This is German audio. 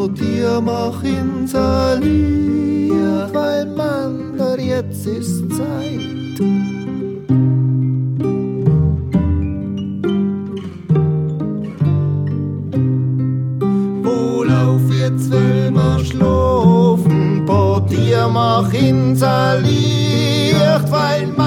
dir mach installiert, weil man, jetzt ist Zeit. Wohlauf, jetzt will man schlafen, bei dir mach installiert, weil man